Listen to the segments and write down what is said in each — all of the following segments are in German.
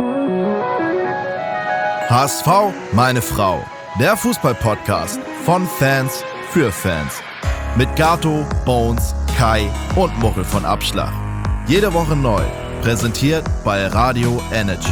HSV, meine Frau. Der Fußball-Podcast von Fans für Fans. Mit Gato, Bones, Kai und Muchel von Abschlag. Jede Woche neu. Präsentiert bei Radio Energy.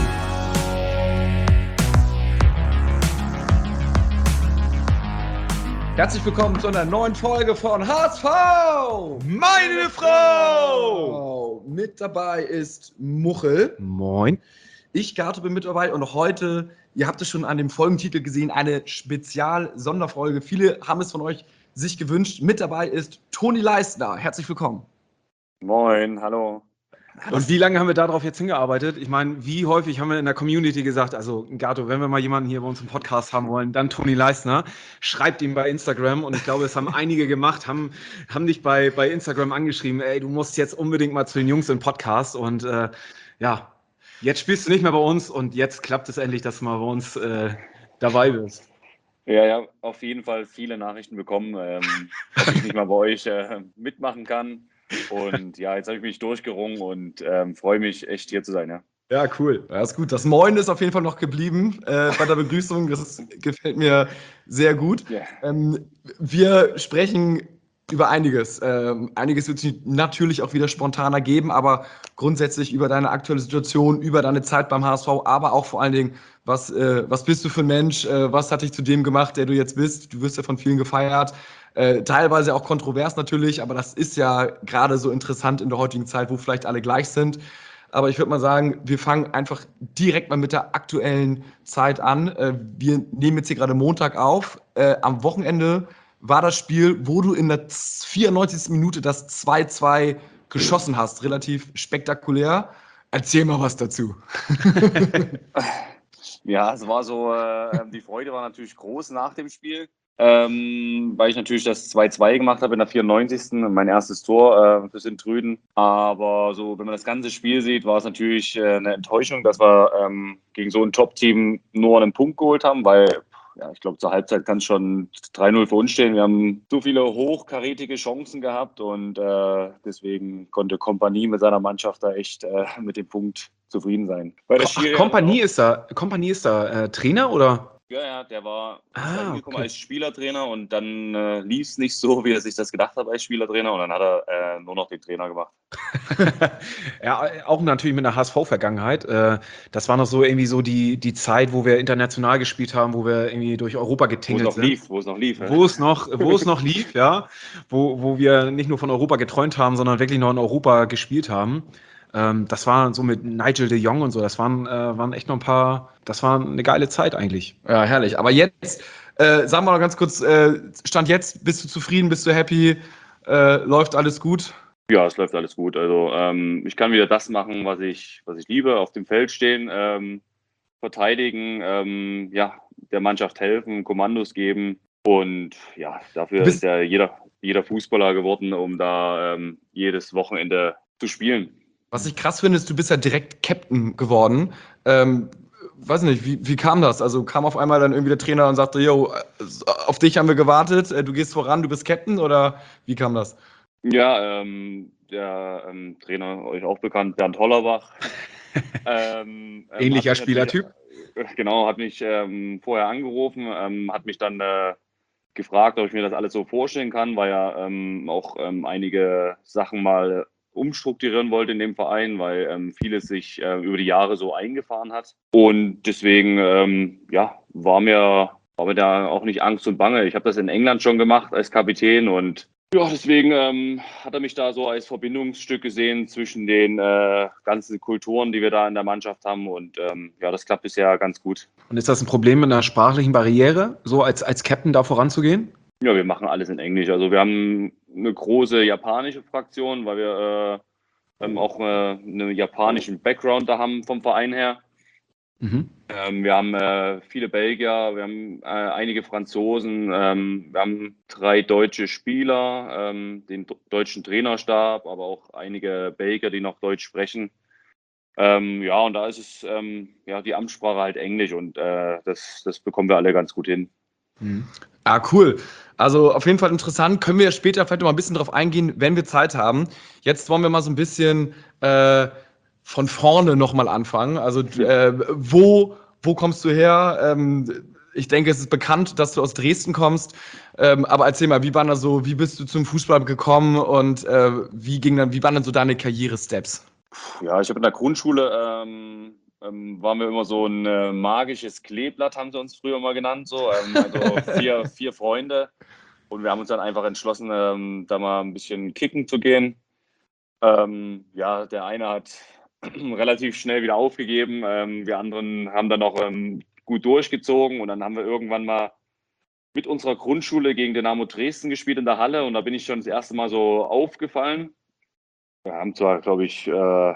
Herzlich willkommen zu einer neuen Folge von HSV, meine Frau! Mit dabei ist Muchel. Moin. Ich, Gato, bin mit dabei und heute, ihr habt es schon an dem Folgentitel gesehen, eine Spezial-Sonderfolge. Viele haben es von euch sich gewünscht. Mit dabei ist Toni Leistner. Herzlich willkommen. Moin, hallo. Und wie lange haben wir darauf jetzt hingearbeitet? Ich meine, wie häufig haben wir in der Community gesagt, also Gato, wenn wir mal jemanden hier bei uns im Podcast haben wollen, dann Toni Leistner. Schreibt ihm bei Instagram und ich glaube, es haben einige gemacht, haben dich bei Instagram angeschrieben, ey, du musst jetzt unbedingt mal zu den Jungs im Podcast und ja, jetzt spielst du nicht mehr bei uns und jetzt klappt es endlich, dass du mal bei uns dabei bist. Ja, auf jeden Fall viele Nachrichten bekommen, dass ich nicht mal bei euch mitmachen kann. Und ja, jetzt habe ich mich durchgerungen und freue mich echt hier zu sein, ja. Ja, cool. Ja, ist gut. Das Moin ist auf jeden Fall noch geblieben bei der Begrüßung. Das gefällt mir sehr gut. Yeah. Wir sprechen über einiges. Einiges wird sich natürlich auch wieder spontaner geben, aber grundsätzlich über deine aktuelle Situation, über deine Zeit beim HSV, aber auch vor allen Dingen, was bist du für ein Mensch? Was hat dich zu dem gemacht, der du jetzt bist? Du wirst ja von vielen gefeiert. Teilweise auch kontrovers natürlich, aber das ist ja gerade so interessant in der heutigen Zeit, wo vielleicht alle gleich sind. Aber ich würde mal sagen, wir fangen einfach direkt mal mit der aktuellen Zeit an. Wir nehmen jetzt hier gerade Montag auf. Am Wochenende war das Spiel, wo du in der 94. Minute das 2-2 geschossen hast. Relativ spektakulär. Erzähl mal was dazu. Ja, es war so, die Freude war natürlich groß nach dem Spiel. Weil ich natürlich das 2-2 gemacht habe in der 94. Mein erstes Tor für Sint-Trüden. Aber so, wenn man das ganze Spiel sieht, war es natürlich eine Enttäuschung, dass wir gegen so ein Top-Team nur einen Punkt geholt haben, weil ja, ich glaube, zur Halbzeit kann es schon 3-0 für uns stehen. Wir haben so viele hochkarätige Chancen gehabt und deswegen konnte Kompanie mit seiner Mannschaft da echt mit dem Punkt zufrieden sein. Kompanie ist da Trainer oder? Ja, der war okay. Als Spielertrainer und dann lief es nicht so, wie er sich das gedacht hat als Spielertrainer und dann hat er nur noch den Trainer gemacht. Ja, auch natürlich mit einer HSV-Vergangenheit. Das war noch so irgendwie so die Zeit, wo wir international gespielt haben, wo wir irgendwie durch Europa getingelt sind. Wo es noch lief. Wo es noch lief, ja. Wo wir nicht nur von Europa geträumt haben, sondern wirklich noch in Europa gespielt haben. Das war so mit Nigel de Jong und so, das waren echt noch ein paar, das war eine geile Zeit eigentlich. Ja, herrlich. Aber jetzt, sagen wir noch ganz kurz, Stand jetzt, bist du zufrieden, bist du happy, läuft alles gut? Ja, es läuft alles gut. Also ich kann wieder das machen, was ich liebe, auf dem Feld stehen, verteidigen, der Mannschaft helfen, Kommandos geben und ja, dafür ist ja jeder Fußballer geworden, um da jedes Wochenende zu spielen. Was ich krass finde, ist, du bist ja direkt Captain geworden. Weiß nicht, wie kam das? Also kam auf einmal dann irgendwie der Trainer und sagte, yo, auf dich haben wir gewartet, du gehst voran, du bist Captain, oder wie kam das? Ja, der Trainer, euch auch bekannt, Bernd Hollerbach. Ähnlicher Spielertyp. Genau, hat mich vorher angerufen, hat mich dann gefragt, ob ich mir das alles so vorstellen kann, weil er auch einige Sachen mal umstrukturieren wollte in dem Verein, weil vieles sich über die Jahre so eingefahren hat. Und deswegen war mir da auch nicht Angst und Bange. Ich habe das in England schon gemacht als Kapitän und ja, deswegen hat er mich da so als Verbindungsstück gesehen zwischen den ganzen Kulturen, die wir da in der Mannschaft haben. Und das klappt bisher ganz gut. Und ist das ein Problem mit einer sprachlichen Barriere, so als Captain da voranzugehen? Ja, wir machen alles in Englisch. Also wir haben eine große japanische Fraktion, weil wir auch einen japanischen Background da haben vom Verein her. Mhm. Wir haben viele Belgier, wir haben einige Franzosen, wir haben 3 deutsche Spieler, den deutschen Trainerstab, aber auch einige Belgier, die noch Deutsch sprechen. Und da ist es die Amtssprache halt Englisch und das bekommen wir alle ganz gut hin. Mhm. Ah, cool. Also auf jeden Fall interessant. Können wir später vielleicht noch mal ein bisschen drauf eingehen, wenn wir Zeit haben. Jetzt wollen wir mal so ein bisschen von vorne nochmal anfangen. Also wo kommst du her? Ich denke, es ist bekannt, dass du aus Dresden kommst. Aber erzähl mal, wie bist du zum Fußball gekommen und wie waren dann so deine Karriere-Steps? Ja, ich habe in der Grundschule waren wir immer so ein magisches Kleeblatt, haben sie uns früher mal genannt. So. Also vier Freunde. Und wir haben uns dann einfach entschlossen, da mal ein bisschen kicken zu gehen. Ja, der eine hat relativ schnell wieder aufgegeben. Wir anderen haben dann noch gut durchgezogen. Und dann haben wir irgendwann mal mit unserer Grundschule gegen Dynamo Dresden gespielt in der Halle. Und da bin ich schon das erste Mal so aufgefallen. Wir haben zwar, glaube ich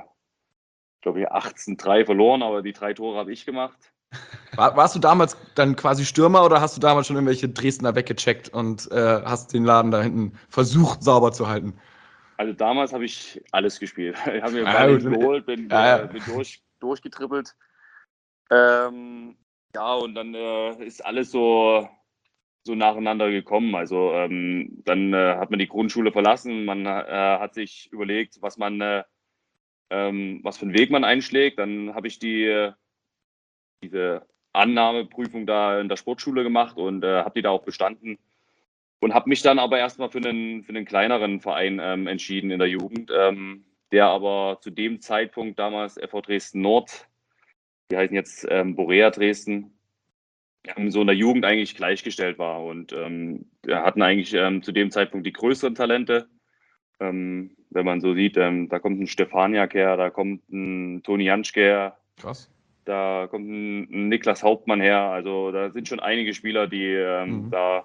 18-3 verloren, aber die 3 Tore habe ich gemacht. Warst du damals dann quasi Stürmer oder hast du damals schon irgendwelche Dresdner weggecheckt und hast den Laden da hinten versucht sauber zu halten? Also damals habe ich alles gespielt. Ich habe mir Ball geholt, bin durchgetrippelt. Ja, und dann ist alles so nacheinander gekommen. Also dann hat man die Grundschule verlassen. Man hat sich überlegt, was für einen Weg man einschlägt. Dann habe ich diese Annahmeprüfung da in der Sportschule gemacht und habe die da auch bestanden. Und habe mich dann aber erstmal für einen kleineren Verein entschieden in der Jugend, der aber zu dem Zeitpunkt damals FV Dresden Nord, die heißen jetzt Borea Dresden, so in der Jugend eigentlich gleichgestellt war. Und wir hatten eigentlich zu dem Zeitpunkt die größeren Talente. Wenn man so sieht, da kommt ein Stefaniak her, da kommt ein Toni Janschke her. Krass. Da kommt ein Niklas Hauptmann her. Also da sind schon einige Spieler, die da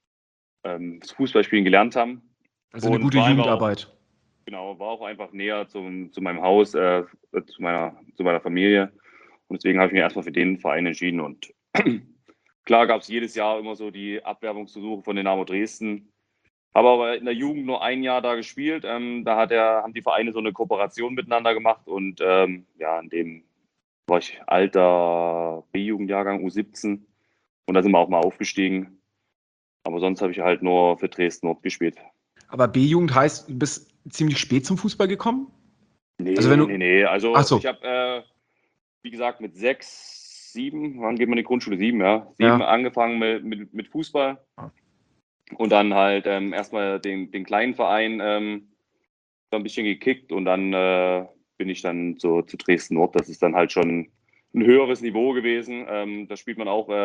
das Fußballspielen gelernt haben. Also eine gute Jugendarbeit. Genau, war auch einfach näher zu meinem Haus, zu meiner Familie. Und deswegen habe ich mich erstmal für den Verein entschieden. Und klar gab es jedes Jahr immer so die Abwerbungsversuche von Dynamo Dresden. Habe aber in der Jugend nur ein Jahr da gespielt. Da haben die Vereine so eine Kooperation miteinander gemacht. Und ja, in dem war ich alter B-Jugendjahrgang, U17. Und da sind wir auch mal aufgestiegen. Aber sonst habe ich halt nur für Dresden Nord gespielt. Aber B-Jugend heißt, du bist ziemlich spät zum Fußball gekommen? Nee, Also wenn du- nee. Also Ach so. ich habe, wie gesagt, mit 6, 7, wann geht man in die Grundschule? 7, ja. 7 Ja. angefangen mit Fußball. Und dann halt erstmal den kleinen Verein so ein bisschen gekickt und dann bin ich dann zu Dresden Nord. Das ist dann halt schon ein höheres Niveau gewesen. Da spielt man auch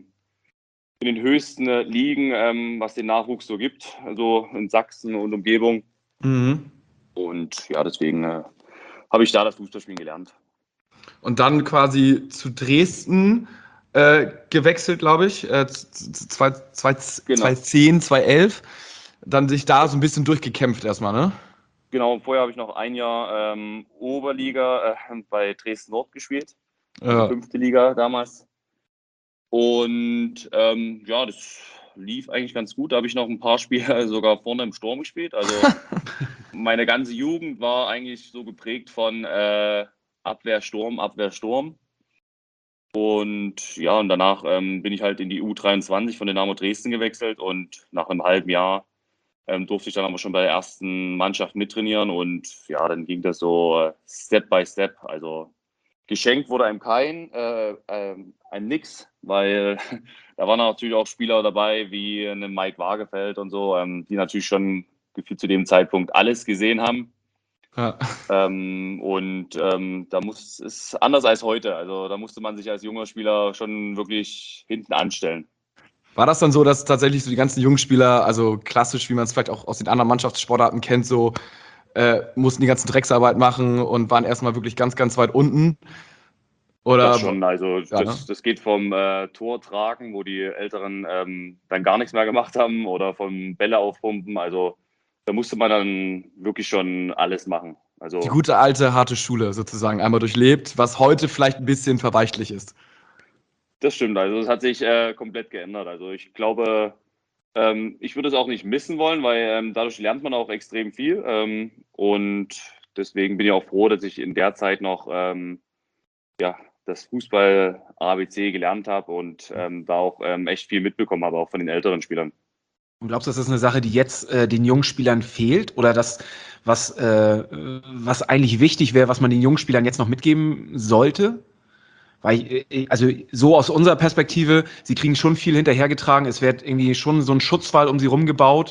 in den höchsten Ligen, was den Nachwuchs so gibt, also in Sachsen und Umgebung. Mhm. Und ja, deswegen habe ich da das Fußballspielen gelernt. Und dann quasi zu Dresden gewechselt, glaube ich, 2010, 2011. Dann sich da so ein bisschen durchgekämpft erstmal, ne? Genau, vorher habe ich noch ein Jahr Oberliga bei Dresden Nord gespielt, also 5. Liga damals. Und ja, das lief eigentlich ganz gut. Da habe ich noch ein paar Spiele sogar vorne im Sturm gespielt. Also meine ganze Jugend war eigentlich so geprägt von Abwehr, Sturm, Abwehr, Sturm. Und ja, und danach bin ich halt in die U23 von Dynamo Dresden gewechselt und nach einem halben Jahr durfte ich dann aber schon bei der ersten Mannschaft mittrainieren und ja, dann ging das so Step by Step. Also geschenkt wurde einem ein Nix, weil da waren natürlich auch Spieler dabei wie eine Mike Waagefeld und so, die natürlich schon gefühlt zu dem Zeitpunkt alles gesehen haben. Ja. Da ist anders als heute. Also da musste man sich als junger Spieler schon wirklich hinten anstellen. War das dann so, dass tatsächlich so die ganzen Jungspieler, also klassisch, wie man es vielleicht auch aus den anderen Mannschaftssportarten kennt, so mussten die ganzen Drecksarbeit machen und waren erstmal wirklich ganz, ganz weit unten? Oder Das schon, also ja, ne? das geht vom Tor tragen, wo die Älteren dann gar nichts mehr gemacht haben, oder vom Bälle aufpumpen. Also da musste man dann wirklich schon alles machen. Also Die gute alte harte Schule sozusagen einmal durchlebt, was heute vielleicht ein bisschen verweichlich ist. das stimmt, also es hat sich komplett geändert. Also ich glaube, ich würde es auch nicht missen wollen, weil dadurch lernt man auch extrem viel. Und deswegen bin ich auch froh, dass ich in der Zeit noch ja, das Fußball ABC gelernt habe und da auch echt viel mitbekommen habe, auch von den älteren Spielern. Und glaubst du, das ist eine Sache, die jetzt den jungen Spielern fehlt? Oder das, was eigentlich wichtig wäre, was man den jungen Spielern jetzt noch mitgeben sollte? Weil, also so aus unserer Perspektive, sie kriegen schon viel hinterhergetragen. Es wird irgendwie schon so ein Schutzwall um sie rumgebaut.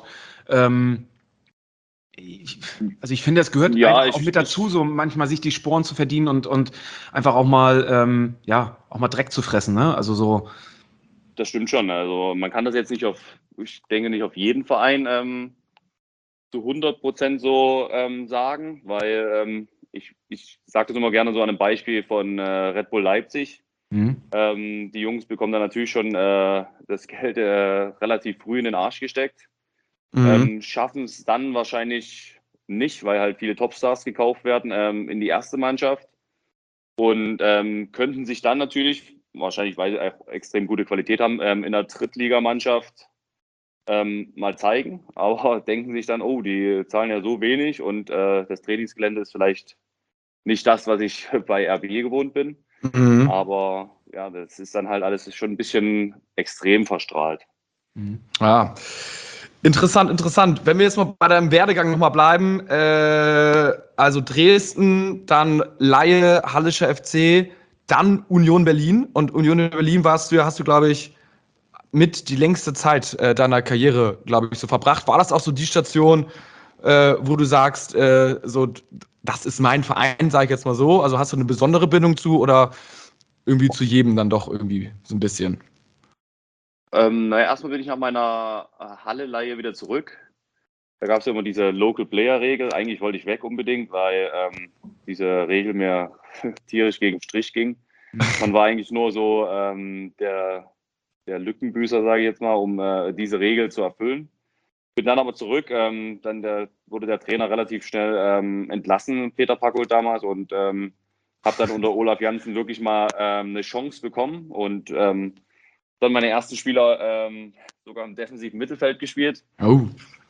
Also ich finde, es gehört Ja, einfach auch mit dazu, so manchmal sich die Sporen zu verdienen und einfach auch mal, auch mal Dreck zu fressen, ne? Also so. das stimmt schon. Also man kann das jetzt nicht ich denke nicht auf jeden Verein zu 100% so sagen, weil ich sage das immer gerne so an einem Beispiel von Red Bull Leipzig. Die Jungs bekommen dann natürlich schon das Geld relativ früh in den Arsch gesteckt. Schaffen es dann wahrscheinlich nicht, weil halt viele Topstars gekauft werden in die erste Mannschaft und könnten sich dann natürlich, wahrscheinlich weil sie auch extrem gute Qualität haben, in der Drittligamannschaft mal zeigen, aber denken sich dann, oh, die zahlen ja so wenig und das Trainingsgelände ist vielleicht nicht das, was ich bei RB gewohnt bin. Aber ja, das ist dann halt alles schon ein bisschen extrem verstrahlt. Ja. Interessant. Wenn wir jetzt mal bei deinem Werdegang nochmal bleiben, also Dresden, dann Laie, Hallischer FC, dann Union Berlin. Und Union Berlin hast du, glaube ich, mit die längste Zeit deiner Karriere, glaube ich, so verbracht. War das auch so die Station, wo du sagst, so, das ist mein Verein, sage ich jetzt mal so? Also hast du eine besondere Bindung zu oder irgendwie zu jedem dann doch irgendwie so ein bisschen? Naja, erstmal bin ich nach meiner Halle-Leihe wieder zurück. Da gab es ja immer diese Local-Player-Regel. Eigentlich wollte ich weg unbedingt, weil diese Regel mir tierisch gegen den Strich ging. Man war eigentlich nur so der Lückenbüßer, sage ich jetzt mal, um diese Regel zu erfüllen. Bin dann aber zurück. Dann wurde der Trainer relativ schnell entlassen, Peter Packold damals, und habe dann unter Olaf Janssen wirklich mal eine Chance bekommen und dann meine ersten Spieler sogar im defensiven Mittelfeld gespielt. Oh.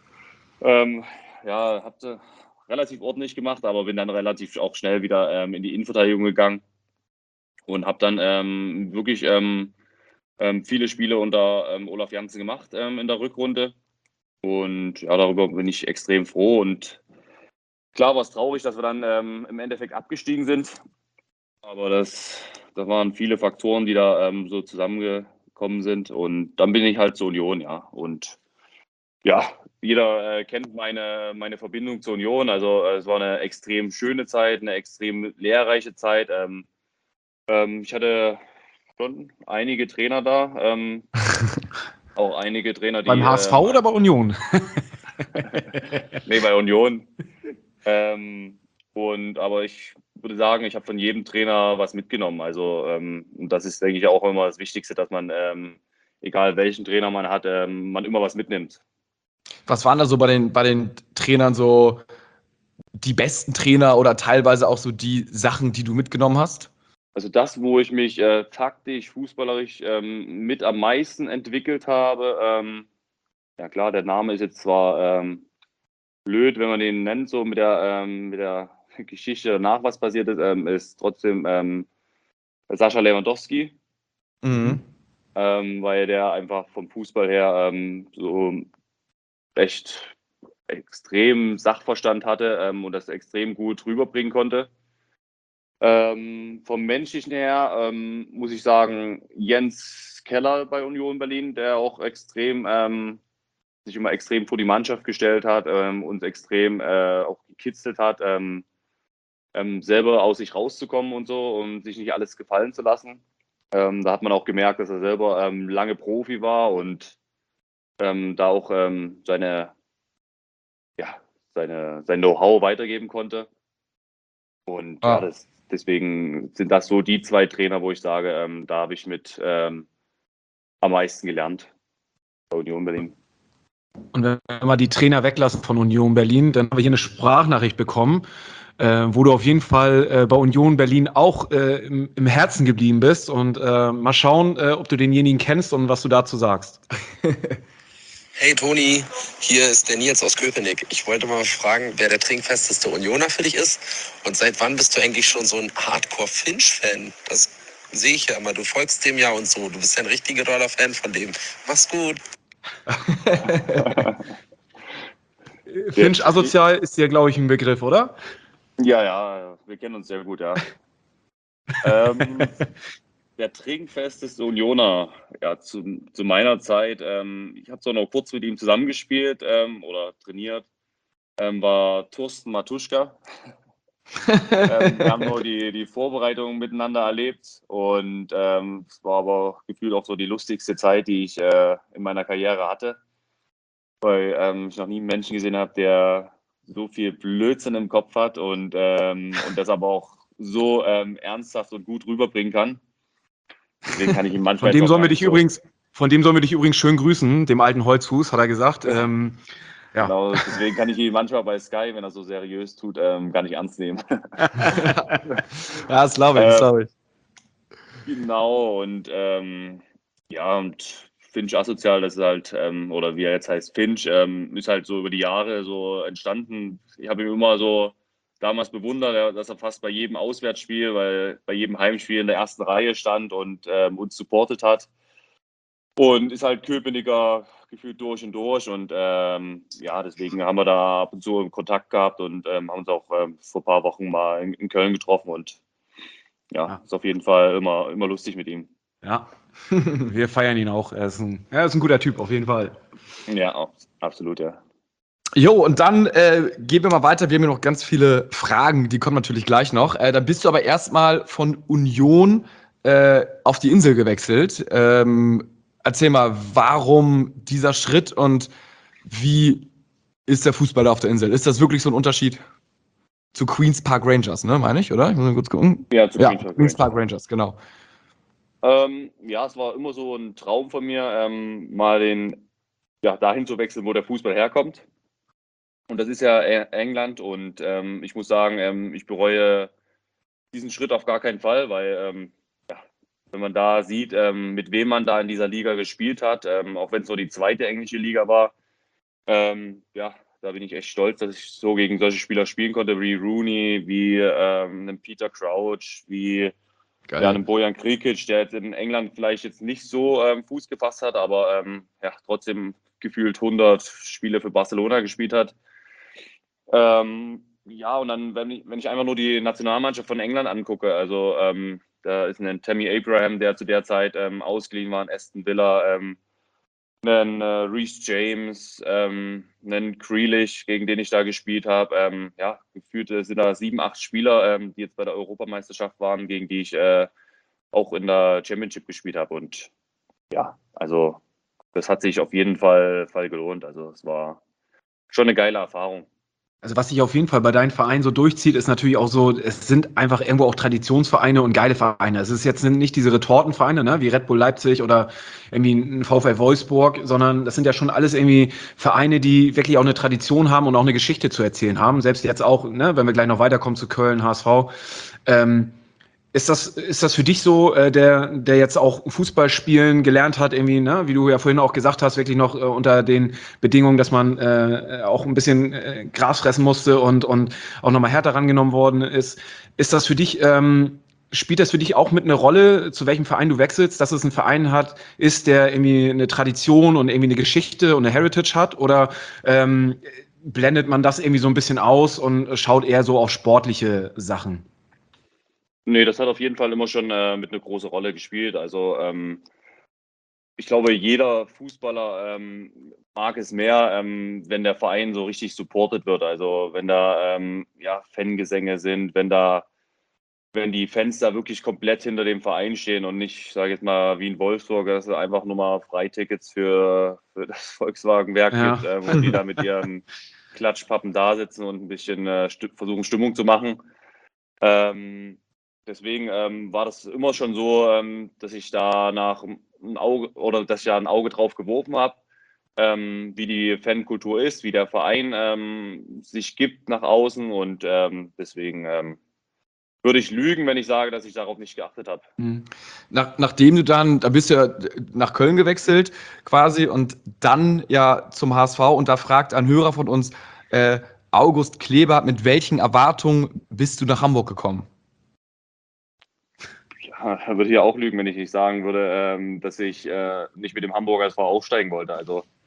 Ja, hatte relativ ordentlich gemacht, aber bin dann relativ auch schnell wieder in die Innenverteidigung gegangen und habe dann wirklich viele Spiele unter Olaf Janssen gemacht in der Rückrunde. Und ja, darüber bin ich extrem froh. Und klar war es traurig, dass wir dann im Endeffekt abgestiegen sind. Aber das waren viele Faktoren, die da so zusammengekommen sind. Und dann bin ich halt zur Union, ja. Und ja, jeder kennt meine Verbindung zur Union. Also es war eine extrem schöne Zeit, eine extrem lehrreiche Zeit. Ich hatte schon einige Trainer da. Auch einige Trainer, die. Beim HSV oder bei Union? Nee, bei Union. Aber ich würde sagen, ich habe von jedem Trainer was mitgenommen. Also, und das ist, denke ich, auch immer das Wichtigste, dass man, egal welchen Trainer man hat, man immer was mitnimmt. Was waren da so bei den Trainern so die besten Trainer oder teilweise auch so die Sachen, die du mitgenommen hast? Also das, wo ich mich taktisch, fußballerisch mit am meisten entwickelt habe, ja klar, der Name ist jetzt zwar blöd, wenn man den nennt, so mit der Geschichte danach, was passiert ist, ist trotzdem Sascha Lewandowski, weil der einfach vom Fußball her so echt extrem Sachverstand hatte und das extrem gut rüberbringen konnte. Vom Menschlichen her muss ich sagen, Jens Keller bei Union Berlin, der auch sich immer extrem vor die Mannschaft gestellt hat, uns extrem auch gekitzelt hat, selber aus sich rauszukommen und so und sich nicht alles gefallen zu lassen. Da hat man auch gemerkt, dass er selber lange Profi war und da auch sein Know-how weitergeben konnte. Und ja, deswegen sind das so die zwei Trainer, wo ich sage, da habe ich mit am meisten gelernt bei Union Berlin. Und wenn wir mal die Trainer weglassen von Union Berlin, dann haben wir hier eine Sprachnachricht bekommen, wo du auf jeden Fall bei Union Berlin auch im Herzen geblieben bist. Und mal schauen, ob du denjenigen kennst und was du dazu sagst. Hey Toni, hier ist der Nils aus Köpenick. Ich wollte mal fragen, wer der trinkfesteste Unioner für dich ist und seit wann bist du eigentlich schon so ein Hardcore-Finch-Fan? Das sehe ich ja immer, du folgst dem ja und so. Du bist ja ein richtiger doller Fan von dem. Mach's gut. Finch asozial ist dir, glaube ich, ein Begriff, oder? Ja, wir kennen uns sehr gut, ja. Der trinkfesteste Unioner, ja, zu meiner Zeit, ich habe zwar noch kurz mit ihm zusammengespielt oder trainiert, war Thorsten Matuschka. Wir haben nur die Vorbereitung miteinander erlebt und es war aber gefühlt auch so die lustigste Zeit, die ich in meiner Karriere hatte, weil ich noch nie einen Menschen gesehen habe, der so viel Blödsinn im Kopf hat und das aber auch so ernsthaft und gut rüberbringen kann. Deswegen kann ich ihn manchmal Von dem jetzt auch sollen gar wir nicht dich so. übrigens schön grüßen, dem alten Holzfuß, hat er gesagt. Ja. Genau, deswegen kann ich ihn manchmal bei Sky, wenn er so seriös tut, gar nicht ernst nehmen. Ja, das glaube ich. Genau, und und Finch asozial, das ist halt, oder wie er jetzt heißt, Finch, ist halt so über die Jahre so entstanden. Ich habe ihn immer so damals bewundert, dass er fast bei jedem Auswärtsspiel, bei jedem Heimspiel in der ersten Reihe stand und uns supportet hat. Und ist halt Köpenicker gefühlt durch und durch. Und deswegen haben wir da ab und zu Kontakt gehabt und haben uns auch vor ein paar Wochen mal in Köln getroffen. Und ja, ist auf jeden Fall immer lustig mit ihm. Ja, wir feiern ihn auch. Er ist ein guter Typ, auf jeden Fall. Ja, absolut, ja. Jo, und dann gehen wir mal weiter. Wir haben hier noch ganz viele Fragen, die kommen natürlich gleich noch. Dann bist du aber erstmal von Union auf die Insel gewechselt. Erzähl mal, warum dieser Schritt und wie ist der Fußball da auf der Insel? Ist das wirklich so ein Unterschied zu Queen's Park Rangers, ne, meine ich, oder? Ich muss mal kurz gucken. Ja, zu Queen's Park Rangers, genau. Es war immer so ein Traum von mir, mal dahin zu wechseln, wo der Fußball herkommt. Und das ist ja England und ich muss sagen, ich bereue diesen Schritt auf gar keinen Fall, weil wenn man da sieht, mit wem man da in dieser Liga gespielt hat, auch wenn es so die zweite englische Liga war, da bin ich echt stolz, dass ich so gegen solche Spieler spielen konnte, wie Rooney, wie einen Peter Crouch, wie einen Bojan Krikic, der jetzt in England vielleicht jetzt nicht so Fuß gefasst hat, aber trotzdem gefühlt 100 Spiele für Barcelona gespielt hat. Und dann, wenn ich einfach nur die Nationalmannschaft von England angucke, also da ist ein Tammy Abraham, der zu der Zeit ausgeliehen war, ein Aston Villa, einen Reece James, einen Grealish, gegen den ich da gespielt habe. Gefühlt sind da 7, 8 Spieler, die jetzt bei der Europameisterschaft waren, gegen die ich auch in der Championship gespielt habe. Und ja, also das hat sich auf jeden Fall gelohnt. Also es war schon eine geile Erfahrung. Also was sich auf jeden Fall bei deinem Verein so durchzieht, ist natürlich auch so, es sind einfach irgendwo auch Traditionsvereine und geile Vereine. Es ist jetzt nicht diese Retortenvereine, ne, wie Red Bull Leipzig oder irgendwie ein VfL Wolfsburg, sondern das sind ja schon alles irgendwie Vereine, die wirklich auch eine Tradition haben und auch eine Geschichte zu erzählen haben. Selbst jetzt auch, ne, wenn wir gleich noch weiterkommen zu Köln, HSV. Ist das für dich so, der jetzt auch Fußball spielen gelernt hat, irgendwie, ne, wie du ja vorhin auch gesagt hast, wirklich noch unter den Bedingungen, dass man auch ein bisschen Gras fressen musste und auch nochmal härter rangenommen worden ist. Ist das für dich, spielt das für dich auch mit eine Rolle, zu welchem Verein du wechselst, dass es ein Verein ist, der irgendwie eine Tradition und irgendwie eine Geschichte und eine Heritage hat? Oder blendet man das irgendwie so ein bisschen aus und schaut eher so auf sportliche Sachen? Nee, das hat auf jeden Fall immer schon mit eine große Rolle gespielt. Also ich glaube, jeder Fußballer mag es mehr, wenn der Verein so richtig supported wird. Also wenn da Fangesänge sind, wenn die Fans da wirklich komplett hinter dem Verein stehen und nicht, sage ich jetzt mal, wie in Wolfsburg, dass es einfach nur mal Freitickets für das Volkswagenwerk gibt, und die da mit ihren Klatschpappen da sitzen und ein bisschen versuchen, Stimmung zu machen. Deswegen war das immer schon so, dass ich da ein Auge drauf geworfen habe, wie die Fankultur ist, wie der Verein sich gibt nach außen und deswegen würde ich lügen, wenn ich sage, dass ich darauf nicht geachtet habe. Nachdem du da bist du ja nach Köln gewechselt quasi und dann ja zum HSV und da fragt ein Hörer von uns, August Kleber, mit welchen Erwartungen bist du nach Hamburg gekommen? Ja, da würde ich ja auch lügen, wenn ich nicht sagen würde, dass ich nicht mit dem Hamburger SV aufsteigen wollte. Also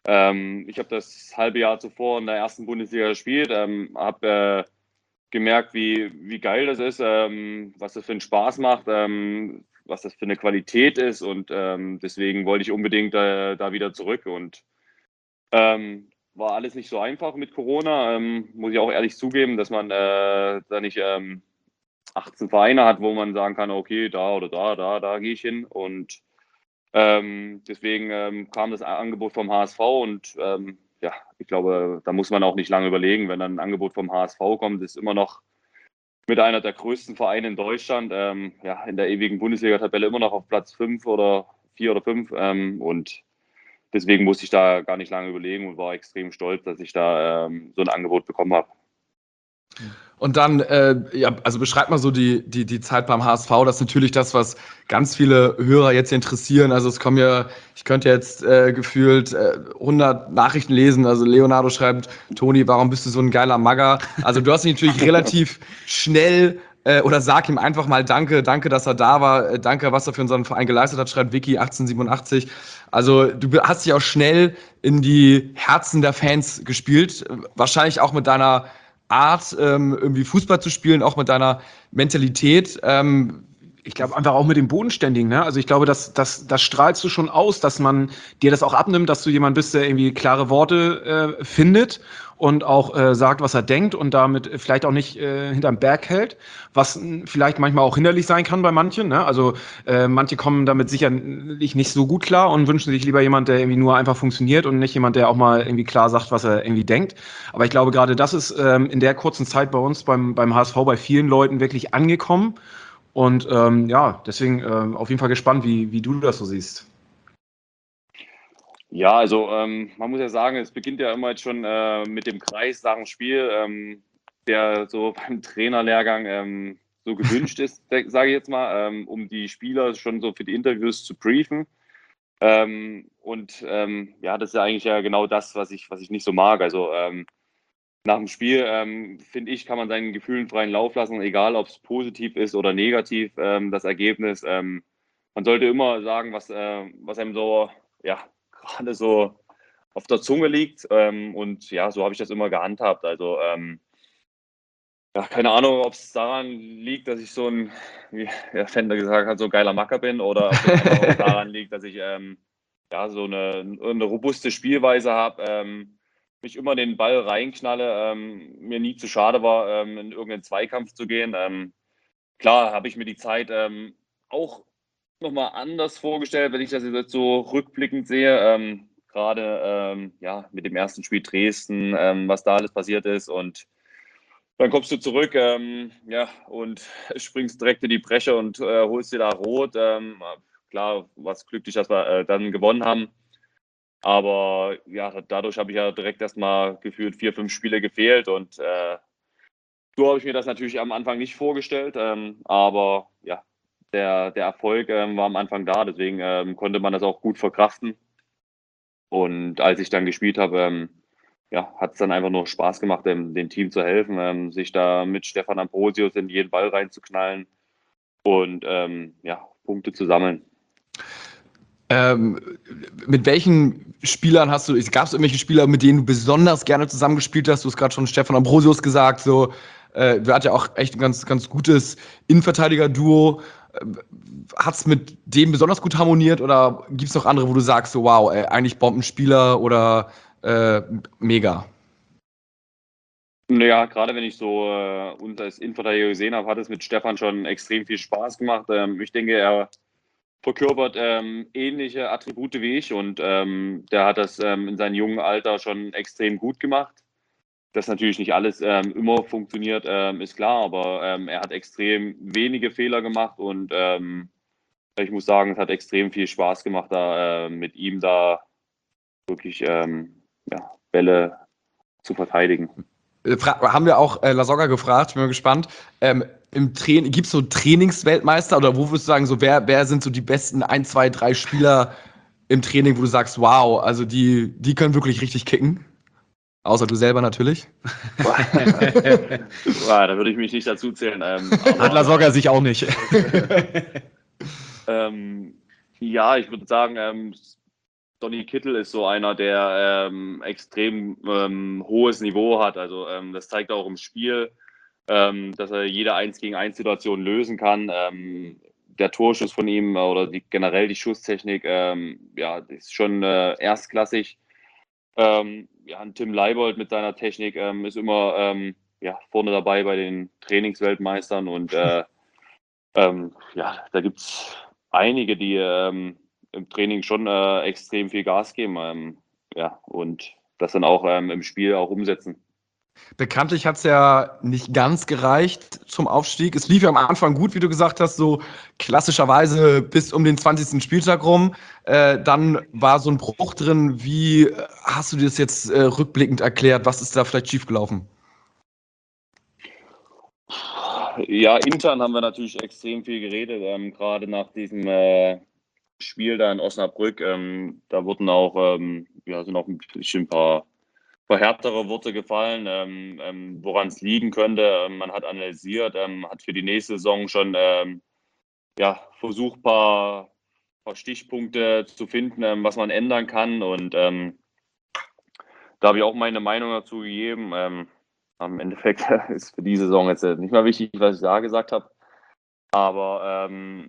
Ich habe das halbe Jahr zuvor in der ersten Bundesliga gespielt, habe gemerkt, wie geil das ist, was das für einen Spaß macht, was das für eine Qualität ist und deswegen wollte ich unbedingt da wieder zurück und war alles nicht so einfach mit Corona, muss ich auch ehrlich zugeben, dass man da nicht 18 Vereine hat, wo man sagen kann, okay, da oder da gehe ich hin und deswegen kam das Angebot vom HSV und ja, ich glaube, da muss man auch nicht lange überlegen, wenn dann ein Angebot vom HSV kommt, ist immer noch mit einer der größten Vereine in Deutschland, ja, in der ewigen Bundesliga-Tabelle immer noch auf Platz 5 oder 4 oder 5 und deswegen musste ich da gar nicht lange überlegen und war extrem stolz, dass ich da so ein Angebot bekommen habe. Und dann, ja, also beschreib mal so die Zeit beim HSV. Das ist natürlich das, was ganz viele Hörer jetzt interessieren. Also es kommen ja, ich könnte jetzt gefühlt 100 Nachrichten lesen. Also Leonardo schreibt, Toni, warum bist du so ein geiler Magger? Also du hast dich natürlich relativ schnell oder sag ihm einfach mal danke, dass er da war, danke, was er für unseren Verein geleistet hat, schreibt Vicky 1887. Also du hast dich auch schnell in die Herzen der Fans gespielt, wahrscheinlich auch mit deiner Art, irgendwie Fußball zu spielen, auch mit deiner Mentalität. Ich glaube einfach auch mit dem Bodenständigen, ne? Also ich glaube, das strahlst du schon aus, dass man dir das auch abnimmt, dass du jemand bist, der irgendwie klare Worte findet und auch sagt, was er denkt und damit vielleicht auch nicht hinterm Berg hält, was vielleicht manchmal auch hinderlich sein kann bei manchen, ne? Also manche kommen damit sicherlich nicht so gut klar und wünschen sich lieber jemand, der irgendwie nur einfach funktioniert und nicht jemand, der auch mal irgendwie klar sagt, was er irgendwie denkt. Aber ich glaube, gerade das ist in der kurzen Zeit bei uns beim HSV bei vielen Leuten wirklich angekommen. Und ja, deswegen auf jeden Fall gespannt, wie du das so siehst. Ja, also man muss ja sagen, es beginnt ja immer jetzt schon mit dem Kreis nach dem Spiel, der so beim Trainerlehrgang so gewünscht ist, sage ich jetzt mal, um die Spieler schon so für die Interviews zu briefen. Und ja, das ist ja eigentlich ja genau das, was ich nicht so mag. Also nach dem Spiel, finde ich, kann man seinen Gefühlen freien Lauf lassen, egal ob es positiv ist oder negativ, das Ergebnis. Man sollte immer sagen, was einem so, ja, gerade so auf der Zunge liegt. Und ja, so habe ich das immer gehandhabt. Also, ja, keine Ahnung, ob es daran liegt, dass ich so ein, wie der Fender gesagt hat, so ein geiler Macker bin oder ob es einfach auch daran liegt, dass ich ja, so eine robuste Spielweise habe, mich immer den Ball reinknalle, mir nie zu schade war, in irgendeinen Zweikampf zu gehen. Klar habe ich mir die Zeit auch nochmal anders vorgestellt, wenn ich das jetzt so rückblickend sehe. Gerade ja, mit dem ersten Spiel Dresden, was da alles passiert ist. Und dann kommst du zurück ja, und springst direkt in die Bresche und holst dir da rot. Klar, warst glücklich, dass wir dann gewonnen haben. Aber ja, dadurch habe ich ja direkt erstmal gefühlt 4, 5 Spiele gefehlt und so habe ich mir das natürlich am Anfang nicht vorgestellt. Aber ja, der Erfolg war am Anfang da, deswegen konnte man das auch gut verkraften. Und als ich dann gespielt habe, ja, hat es dann einfach nur Spaß gemacht, dem Team zu helfen, sich da mit Stefan Ambrosius in jeden Ball reinzuknallen und ja, Punkte zu sammeln. Mit welchen Spielern gab es irgendwelche Spieler, mit denen du besonders gerne zusammengespielt hast? Du hast gerade schon Stefan Ambrosius gesagt, so, du hattest ja auch echt ein ganz, ganz gutes Innenverteidiger-Duo. Hat es mit dem besonders gut harmoniert oder gibt es noch andere, wo du sagst, so wow, eigentlich Bombenspieler oder mega? Naja, gerade wenn ich so uns als Innenverteidiger gesehen habe, hat es mit Stefan schon extrem viel Spaß gemacht. Ich denke, er verkörpert ähnliche Attribute wie ich und der hat das in seinem jungen Alter schon extrem gut gemacht. Dass natürlich nicht alles immer funktioniert, ist klar, aber er hat extrem wenige Fehler gemacht und ich muss sagen, es hat extrem viel Spaß gemacht, da mit ihm da wirklich ja, Bälle zu verteidigen. Haben wir auch Lasogga gefragt, ich bin mal gespannt. Im Training, gibt es so Trainingsweltmeister oder wo würdest du sagen, so wer sind so die besten 1, 2, 3 Spieler im Training, wo du sagst, wow, also die können wirklich richtig kicken? Außer du selber natürlich. Boah, da würde ich mich nicht dazu zählen. Hat Lasogga sich auch nicht. Ja, ich würde sagen, Donny Kittel ist so einer, der extrem hohes Niveau hat. Also das zeigt er auch im Spiel, dass er jede 1-gegen-1-Situation lösen kann. Der Torschuss von ihm oder generell die Schusstechnik, ja, ist schon erstklassig. Ein Tim Leibold mit seiner Technik ist immer vorne dabei bei den Trainingsweltmeistern und ja, da gibt es einige, die im Training schon extrem viel Gas geben und das dann auch im Spiel auch umsetzen. Bekanntlich hat es ja nicht ganz gereicht zum Aufstieg. Es lief ja am Anfang gut, wie du gesagt hast, so klassischerweise bis um den 20. Spieltag rum. Dann war so ein Bruch drin. Wie hast du dir das jetzt rückblickend erklärt? Was ist da vielleicht schiefgelaufen? Ja, intern haben wir natürlich extrem viel geredet, gerade nach diesem Spiel da in Osnabrück. Da wurden auch, sind auch ein bisschen ein paar härtere Worte gefallen, woran es liegen könnte. Man hat analysiert, hat für die nächste Saison schon versucht, ein paar Stichpunkte zu finden, was man ändern kann. Und da habe ich auch meine Meinung dazu gegeben. Am Endeffekt ist für die Saison jetzt nicht mehr wichtig, was ich da gesagt habe. Aber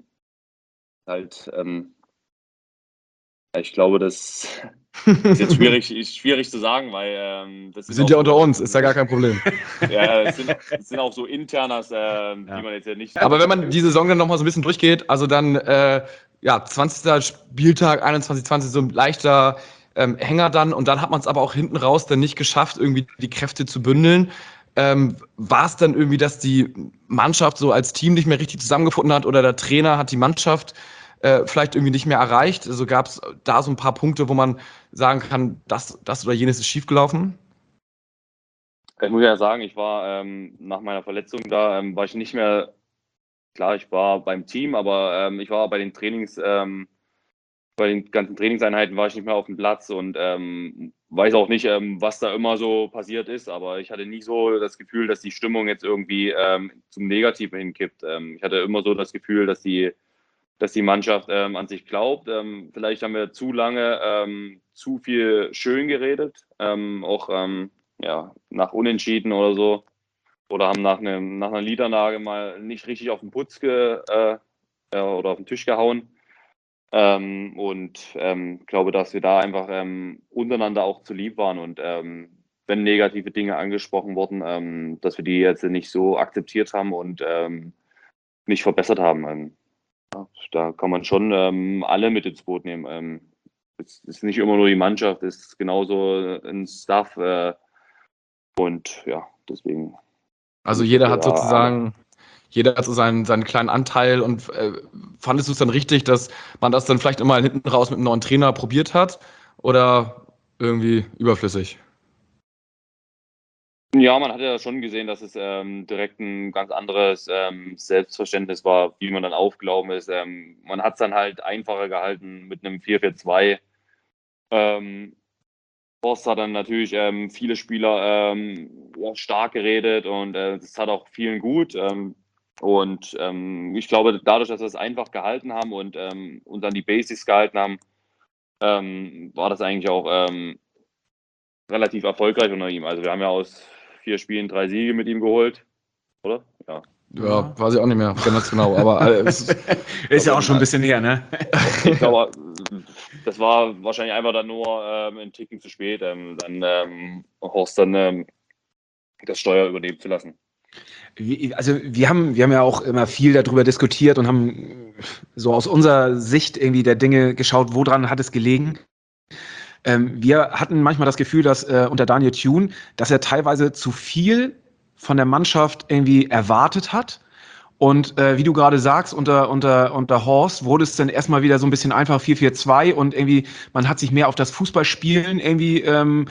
ich glaube, das ist jetzt schwierig zu sagen, weil das sind ja unter uns, ist ja gar kein Problem. Ja, es sind auch so internas, die man jetzt ja nicht. Aber wenn man die Saison dann nochmal so ein bisschen durchgeht, also dann 20. Spieltag, 21-20, so ein leichter Hänger dann, und dann hat man es aber auch hinten raus dann nicht geschafft, irgendwie die Kräfte zu bündeln. War es dann irgendwie, dass die Mannschaft so als Team nicht mehr richtig zusammengefunden hat oder der Trainer hat die Mannschaft vielleicht irgendwie nicht mehr erreicht? Also gab es da so ein paar Punkte, wo man sagen kann, das oder jenes ist schiefgelaufen? Ich muss ja sagen, ich war nach meiner Verletzung da, war ich nicht mehr, klar, ich war beim Team, aber ich war bei den bei den ganzen Trainingseinheiten war ich nicht mehr auf dem Platz und weiß auch nicht, was da immer so passiert ist, aber ich hatte nie so das Gefühl, dass die Stimmung jetzt irgendwie zum Negativen hinkippt. Ich hatte immer so das Gefühl, dass die Mannschaft an sich glaubt. Vielleicht haben wir zu lange zu viel schön geredet, auch nach Unentschieden oder so. Oder haben nach einer Niederlage mal nicht richtig auf den Putz oder auf den Tisch gehauen. Glaube, dass wir da einfach untereinander auch zu lieb waren und wenn negative Dinge angesprochen wurden, dass wir die jetzt nicht so akzeptiert haben und nicht verbessert haben. Da kann man schon alle mit ins Boot nehmen. Es ist nicht immer nur die Mannschaft, es ist genauso ein Staff und ja, deswegen. Also jeder hat sozusagen so seinen kleinen Anteil und fandest du es dann richtig, dass man das dann vielleicht immer hinten raus mit einem neuen Trainer probiert hat oder irgendwie überflüssig? Ja, man hat ja schon gesehen, dass es direkt ein ganz anderes Selbstverständnis war, wie man dann aufgelaufen ist. Man hat es dann halt einfacher gehalten mit einem 4-4-2. Horst hat dann natürlich viele Spieler stark geredet und das hat auch vielen gut. Ich glaube, dadurch, dass wir es einfach gehalten haben und uns an die Basics gehalten haben, war das eigentlich auch relativ erfolgreich unter ihm. Also wir haben ja aus 4 Spielen 3 Siege mit ihm geholt, oder? Ja, weiß ich auch nicht mehr ganz genau, aber ist ja auch schon ein bisschen her, ne? Ich glaube, das war wahrscheinlich einfach dann nur ein Ticken zu spät, dann Horst dann das Steuer übernehmen zu lassen. Wir haben ja auch immer viel darüber diskutiert und haben so aus unserer Sicht irgendwie der Dinge geschaut, woran hat es gelegen. Wir hatten manchmal das Gefühl, dass unter Daniel Thune, dass er teilweise zu viel von der Mannschaft irgendwie erwartet hat. Und wie du gerade sagst, unter Horst wurde es dann erstmal wieder so ein bisschen einfach 4-4-2 und irgendwie, man hat sich mehr auf das Fußballspielen irgendwie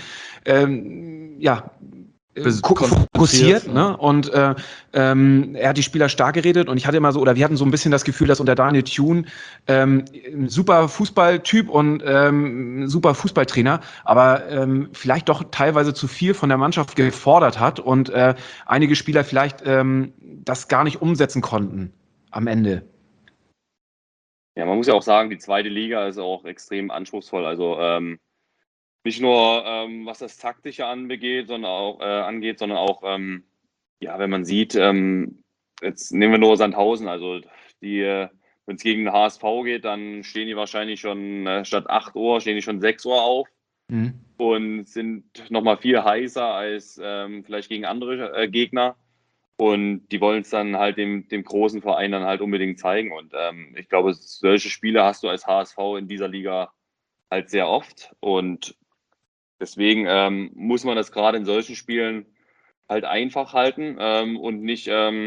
fokussiert, ne? Und er hat die Spieler stark geredet und ich hatte immer so, oder wir hatten so ein bisschen das Gefühl, dass unter Daniel Thune ein super Fußballtyp und super Fußballtrainer, aber vielleicht doch teilweise zu viel von der Mannschaft gefordert hat und einige Spieler vielleicht das gar nicht umsetzen konnten am Ende. Ja, man muss ja auch sagen, die zweite Liga ist auch extrem anspruchsvoll. Also nicht nur was das Taktische angeht, sondern auch, ja, wenn man sieht, jetzt nehmen wir nur Sandhausen, also wenn es gegen den HSV geht, dann stehen die wahrscheinlich schon statt 8 Uhr, stehen die schon 6 Uhr auf und sind nochmal viel heißer als vielleicht gegen andere Gegner. Und die wollen es dann halt dem großen Verein dann halt unbedingt zeigen. Und ich glaube, solche Spiele hast du als HSV in dieser Liga halt sehr oft. Und deswegen muss man das gerade in solchen Spielen halt einfach halten und nicht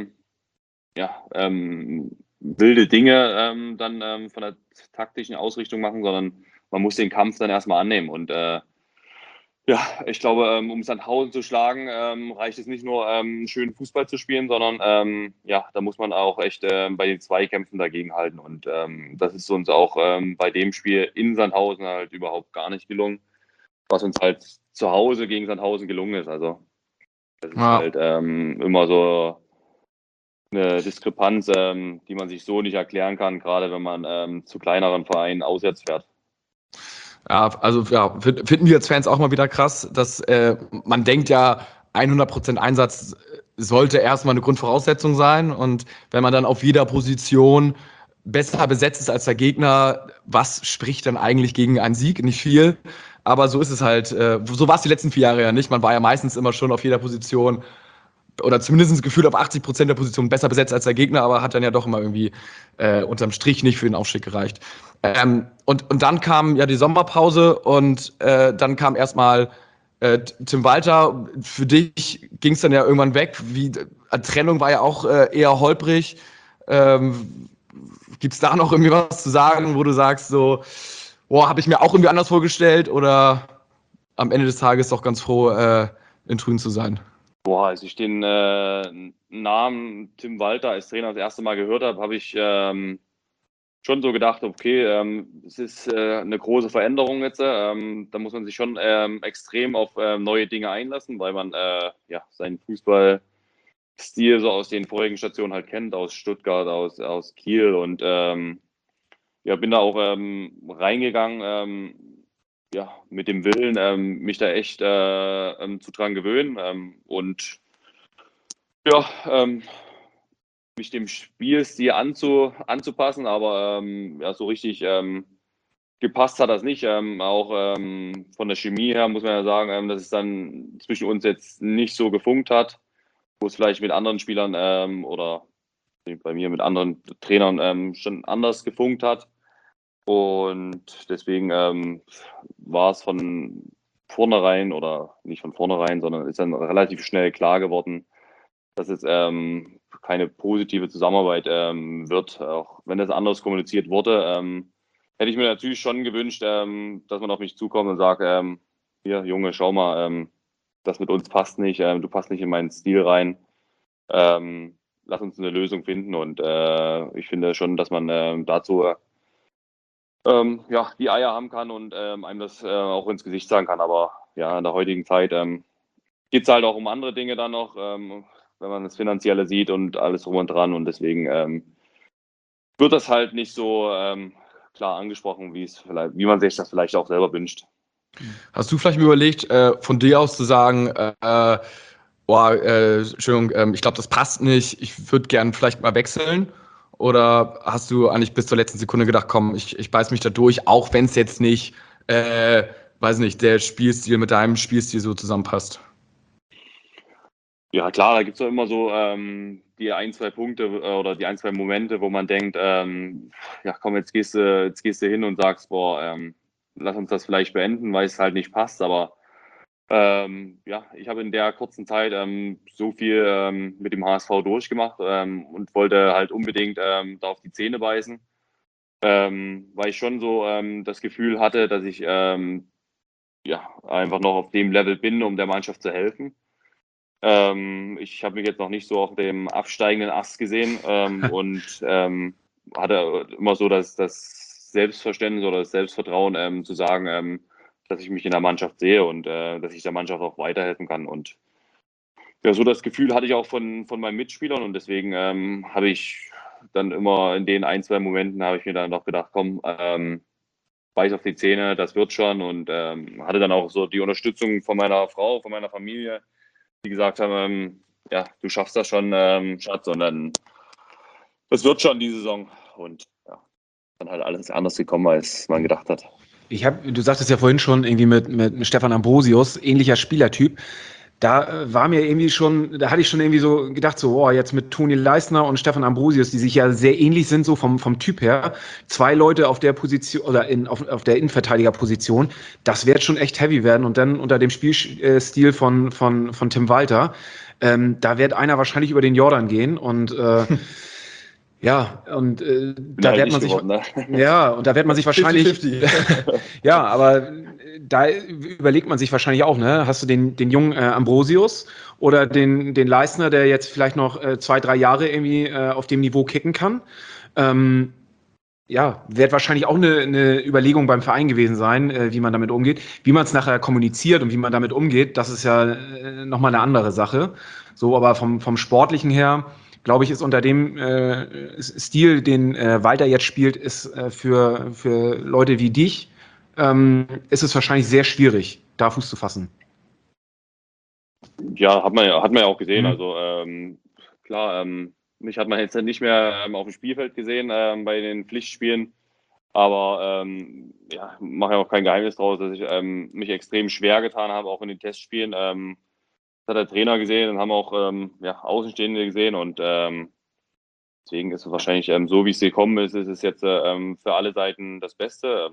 wilde Dinge dann von der taktischen Ausrichtung machen, sondern man muss den Kampf dann erstmal annehmen. Und ja, ich glaube, um Sandhausen zu schlagen, reicht es nicht nur, schönen Fußball zu spielen, sondern ja, da muss man auch echt bei den Zweikämpfen dagegenhalten. Und das ist uns auch bei dem Spiel in Sandhausen halt überhaupt gar nicht gelungen, was uns halt zu Hause gegen Sandhausen gelungen ist. Also das ist halt immer so eine Diskrepanz, die man sich so nicht erklären kann, gerade wenn man zu kleineren Vereinen auswärts fährt. Ja, also ja, finden wir als Fans auch mal wieder krass, dass man denkt ja, 100% Einsatz sollte erstmal eine Grundvoraussetzung sein. Und wenn man dann auf jeder Position besser besetzt ist als der Gegner, was spricht dann eigentlich gegen einen Sieg? Nicht viel. Aber so ist es halt. So war es die letzten 4 Jahre ja nicht. Man war ja meistens immer schon auf jeder Position oder zumindest das Gefühl auf 80% der Positionen besser besetzt als der Gegner, aber hat dann ja doch immer irgendwie unterm Strich nicht für den Aufstieg gereicht. Und dann kam ja die Sommerpause und dann kam erstmal Tim Walter. Für dich ging es dann ja irgendwann weg. Trennung war ja auch eher holprig. Gibt es da noch irgendwie was zu sagen, wo du sagst, so, boah, habe ich mir auch irgendwie anders vorgestellt, oder am Ende des Tages doch ganz froh, in Trüben zu sein? Boah, als ich den Namen Tim Walter als Trainer das erste Mal gehört habe, habe ich schon so gedacht, okay, es ist eine große Veränderung jetzt. Da muss man sich schon extrem auf neue Dinge einlassen, weil man ja seinen Fußballstil so aus den vorigen Stationen halt kennt, aus Stuttgart, aus Kiel. Und ja, bin da auch reingegangen, ja, mit dem Willen, mich da echt zu dran gewöhnen und ja, mich dem Spielstil anzupassen, aber ja, so richtig gepasst hat das nicht. Auch von der Chemie her muss man ja sagen, dass es dann zwischen uns jetzt nicht so gefunkt hat, wo es vielleicht mit anderen Spielern oder bei mir mit anderen Trainern schon anders gefunkt hat. Und deswegen war es von vornherein oder nicht von vornherein, sondern ist dann relativ schnell klar geworden, dass es keine positive Zusammenarbeit wird, auch wenn das anders kommuniziert wurde. Hätte ich mir natürlich schon gewünscht, dass man auf mich zukommt und sagt, hier, Junge, schau mal, das mit uns passt nicht, du passt nicht in meinen Stil rein. Lass uns eine Lösung finden. Und ich finde schon, dass man dazu ja, die Eier haben kann und einem das auch ins Gesicht sagen kann. Aber ja, in der heutigen Zeit geht es halt auch um andere Dinge dann noch, wenn man das Finanzielle sieht und alles drum und dran. Und deswegen wird das halt nicht so klar angesprochen, wie man sich das vielleicht auch selber wünscht. Hast du vielleicht mir überlegt, von dir aus zu sagen, Entschuldigung, ich glaube, das passt nicht, ich würde gern vielleicht mal wechseln? Oder hast du eigentlich bis zur letzten Sekunde gedacht, komm, ich beiß mich da durch, auch wenn es jetzt nicht, weiß nicht, der Spielstil mit deinem Spielstil so zusammenpasst? Ja, klar, da gibt es doch immer so die 1, 2 Punkte oder die 1, 2 Momente, wo man denkt, ja komm, jetzt gehst du hin und sagst, boah, lass uns das vielleicht beenden, weil es halt nicht passt. Aber ja, ich habe in der kurzen Zeit so viel mit dem HSV durchgemacht und wollte halt unbedingt da auf die Zähne beißen, weil ich schon so das Gefühl hatte, dass ich ja einfach noch auf dem Level bin, um der Mannschaft zu helfen. Ich habe mich jetzt noch nicht so auf dem absteigenden Ast gesehen und hatte immer so das Selbstverständnis oder das Selbstvertrauen zu sagen, dass ich mich in der Mannschaft sehe und dass ich der Mannschaft auch weiterhelfen kann. Und ja, so das Gefühl hatte ich auch von meinen Mitspielern und deswegen habe ich dann immer in den 1-2 Momenten habe ich mir dann doch gedacht, komm, beiß auf die Zähne, das wird schon. Und hatte dann auch so die Unterstützung von meiner Frau, von meiner Familie, die gesagt haben, ja, du schaffst das schon, Schatz. Und dann, das wird schon die Saison. Und ja, dann halt alles anders gekommen, als man gedacht hat. Du sagtest ja vorhin schon irgendwie mit Stefan Ambrosius, ähnlicher Spielertyp. Da war mir irgendwie schon, da hatte ich schon irgendwie so gedacht, so, oh, jetzt mit Toni Leistner und Stefan Ambrosius, die sich ja sehr ähnlich sind, so vom Typ her. 2 Leute auf der Position oder auf der Innenverteidigerposition. Das wird schon echt heavy werden. Und dann unter dem Spielstil von Tim Walter, da wird einer wahrscheinlich über den Jordan gehen und ja, und da wird man sich, geworden, ne? ja, und da wird man sich wahrscheinlich, 50-50. ja, aber da überlegt man sich wahrscheinlich auch, ne? Hast du den jungen Ambrosius oder den Leistner, der jetzt vielleicht noch 2-3 Jahre irgendwie auf dem Niveau kicken kann? Ja, wird wahrscheinlich auch eine Überlegung beim Verein gewesen sein, wie man damit umgeht. Wie man es nachher kommuniziert und wie man damit umgeht, das ist ja nochmal eine andere Sache. So, aber vom Sportlichen her, glaube ich, ist unter dem Stil, den Walter jetzt spielt, ist für Leute wie dich, ist es wahrscheinlich sehr schwierig, da Fuß zu fassen. Ja, hat man ja auch gesehen. Mhm. Also klar, mich hat man jetzt nicht mehr auf dem Spielfeld gesehen bei den Pflichtspielen. Aber ja, mache ja auch kein Geheimnis draus, dass ich mich extrem schwer getan habe, auch in den Testspielen. Das hat der Trainer gesehen und haben auch ja, Außenstehende gesehen. Und deswegen ist es wahrscheinlich so, wie es gekommen ist es jetzt für alle Seiten das Beste.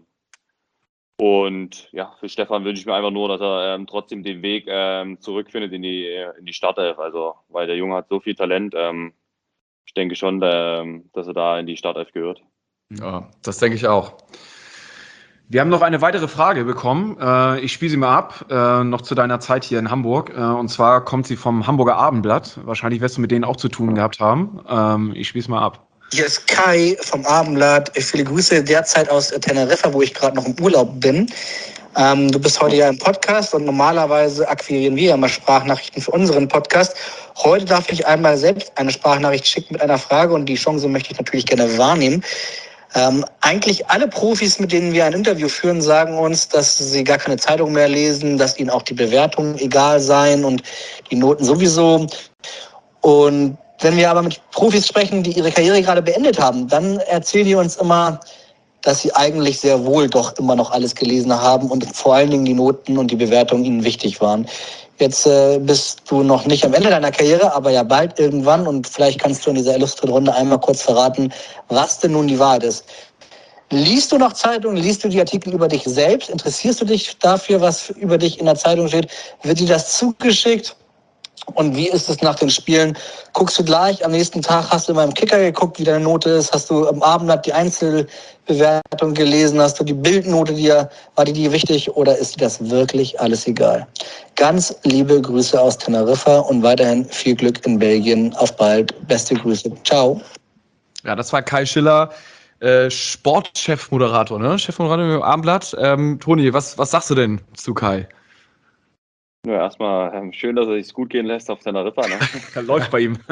Und ja, für Stefan wünsche ich mir einfach nur, dass er trotzdem den Weg zurückfindet in die Startelf. Also, weil der Junge hat so viel Talent. Ich denke schon, dass er da in die Startelf gehört. Ja, das denke ich auch. Wir haben noch eine weitere Frage bekommen. Ich spiele sie mal ab, noch zu deiner Zeit hier in Hamburg. Und zwar kommt sie vom Hamburger Abendblatt. Wahrscheinlich wirst du mit denen auch zu tun gehabt haben. Ich spiele es mal ab. Hier ist Kai vom Abendblatt. Viele Grüße derzeit aus Teneriffa, wo ich gerade noch im Urlaub bin. Du bist heute ja im Podcast und normalerweise akquirieren wir ja mal Sprachnachrichten für unseren Podcast. Heute darf ich einmal selbst eine Sprachnachricht schicken mit einer Frage und die Chance möchte ich natürlich gerne wahrnehmen. Eigentlich alle Profis, mit denen wir ein Interview führen, sagen uns, dass sie gar keine Zeitung mehr lesen, dass ihnen auch die Bewertungen egal seien und die Noten sowieso. Und wenn wir aber mit Profis sprechen, die ihre Karriere gerade beendet haben, dann erzählen die uns immer, dass sie eigentlich sehr wohl doch immer noch alles gelesen haben und vor allen Dingen die Noten und die Bewertungen ihnen wichtig waren. Jetzt bist du noch nicht am Ende deiner Karriere, aber ja bald irgendwann und vielleicht kannst du in dieser illustren Runde einmal kurz verraten, was denn nun die Wahrheit ist. Liest du noch Zeitungen? Liest du die Artikel über dich selbst? Interessierst du dich dafür, was über dich in der Zeitung steht? Wird dir das zugeschickt? Und wie ist es nach den Spielen? Guckst du gleich am nächsten Tag, hast du mal im Kicker geguckt, wie deine Note ist? Hast du am Abendblatt die Einzelbewertung gelesen? Hast du die Bildnote, war die dir wichtig oder ist dir das wirklich alles egal? Ganz liebe Grüße aus Teneriffa und weiterhin viel Glück in Belgien. Auf bald. Beste Grüße. Ciao. Ja, das war Kai Schiller, Sportchef-Moderator, ne? Chefmoderator im Abendblatt. Toni, was sagst du denn zu Kai? Ja, erstmal schön, dass er sich gut gehen lässt auf Teneriffa. Ne? Läuft bei ihm.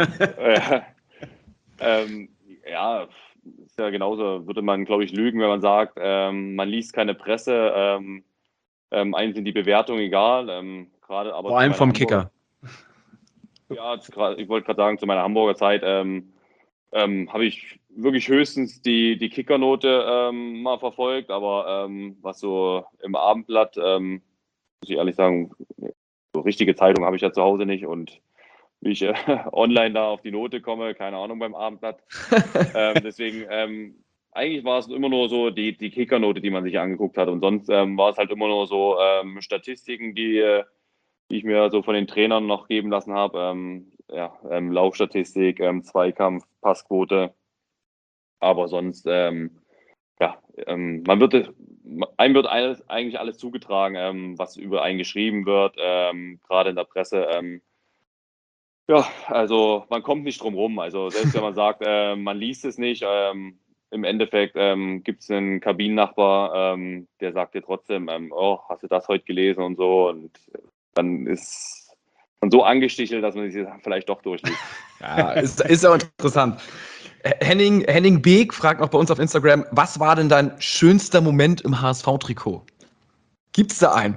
Ja, ist ja genauso, würde man, glaube ich, lügen, wenn man sagt, man liest keine Presse, einem sind die Bewertungen egal. Gerade aber Vor allem vom Kicker. Ja, ich wollte gerade sagen, zu meiner Hamburger Zeit habe ich wirklich höchstens die Kickernote mal verfolgt, aber was so im Abendblatt, muss ich ehrlich sagen, so richtige Zeitung habe ich ja zu Hause nicht und wie ich online da auf die Note komme, keine Ahnung beim Abendblatt. Deswegen, eigentlich war es immer nur so die Kickernote, die man sich angeguckt hat und sonst war es halt immer nur so Statistiken, die ich mir so von den Trainern noch geben lassen habe. Laufstatistik, Zweikampf, Passquote. Aber sonst, einem wird eigentlich alles zugetragen, was über einen geschrieben wird, gerade in der Presse. Ja, also man kommt nicht drum rum. Also selbst wenn man sagt, man liest es nicht, im Endeffekt gibt es einen Kabinennachbar, der sagt dir trotzdem, oh, hast du das heute gelesen und so. Und dann ist man so angestichelt, dass man sich das vielleicht doch durchliest. Ja, ist auch interessant. Henning Beek fragt noch bei uns auf Instagram, was war denn dein schönster Moment im HSV-Trikot? Gibt's da einen?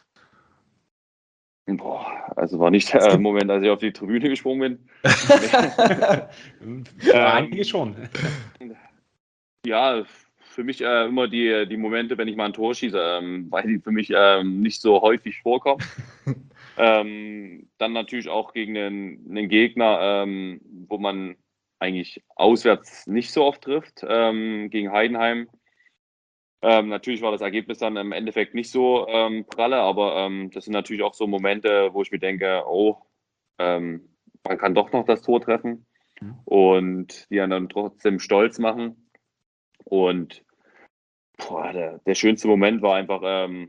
Boah, also war nicht der Moment, als ich auf die Tribüne gesprungen bin. Eigentlich schon. Ja, für mich immer die Momente, wenn ich mal ein Tor schieße, weil die für mich nicht so häufig vorkommen. Dann natürlich auch gegen einen Gegner, wo man eigentlich auswärts nicht so oft trifft, gegen Heidenheim. Natürlich war das Ergebnis dann im Endeffekt nicht so pralle, aber das sind natürlich auch so Momente, wo ich mir denke, man kann doch noch das Tor treffen und die einen dann trotzdem stolz machen. Und der schönste Moment war einfach,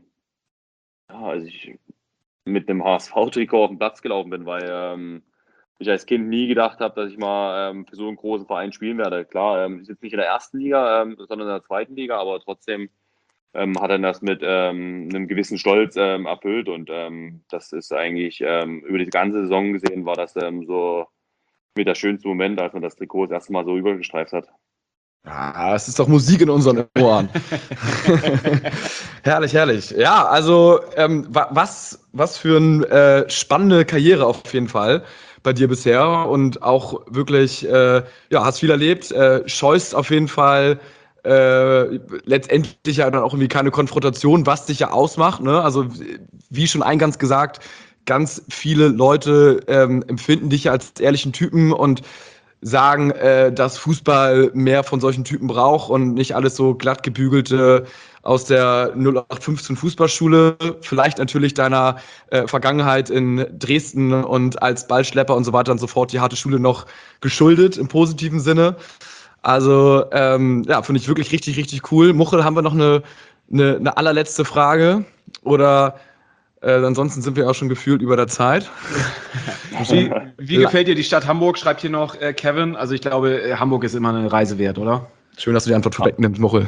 als ich mit einem HSV-Trikot auf den Platz gelaufen bin, weil ich als Kind nie gedacht habe, dass ich mal für so einen großen Verein spielen werde. Klar, ich sitze nicht in der ersten Liga, sondern in der zweiten Liga, aber trotzdem hat er das mit einem gewissen Stolz erfüllt und das ist eigentlich über die ganze Saison gesehen, war das so mit der schönste Moment, als man das Trikot das erste Mal so übergestreift hat. Ja, es ist doch Musik in unseren Ohren. Herrlich, herrlich. Ja, also was für eine spannende Karriere auf jeden Fall bei dir bisher und auch wirklich, hast viel erlebt, scheust auf jeden Fall letztendlich ja dann auch irgendwie keine Konfrontation, was dich ja ausmacht, ne? Also wie schon eingangs gesagt, ganz viele Leute empfinden dich ja als ehrlichen Typen und sagen, dass Fußball mehr von solchen Typen braucht und nicht alles so glatt gebügelte aus der 0815 Fußballschule, vielleicht natürlich deiner Vergangenheit in Dresden und als Ballschlepper und so weiter und so fort, die harte Schule noch geschuldet im positiven Sinne. Also finde ich wirklich richtig, richtig cool. Muchel, haben wir noch eine allerletzte Frage oder ansonsten sind wir auch schon gefühlt über der Zeit. Wie gefällt dir die Stadt Hamburg? Schreibt hier noch Kevin. Also ich glaube, Hamburg ist immer eine Reise wert, oder? Schön, dass du die Antwort vorwegnimmst, Muchel.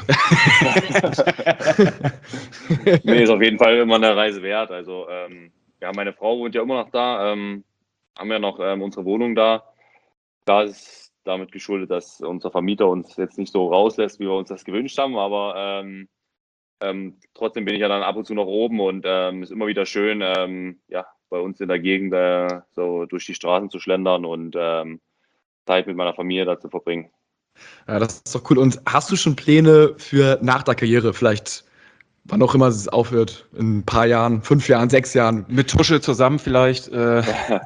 Nee, ist auf jeden Fall immer eine Reise wert. Also meine Frau wohnt ja immer noch da, haben ja noch unsere Wohnung da. Da ist damit geschuldet, dass unser Vermieter uns jetzt nicht so rauslässt, wie wir uns das gewünscht haben, aber trotzdem bin ich ja dann ab und zu noch oben und ist immer wieder schön, bei uns in der Gegend so durch die Straßen zu schlendern und Zeit mit meiner Familie da zu verbringen. Ja, das ist doch cool. Und hast du schon Pläne für nach der Karriere? Vielleicht, wann auch immer es aufhört, in ein paar Jahren, 5 Jahren, 6 Jahren? Mit Tusche zusammen vielleicht? Wenn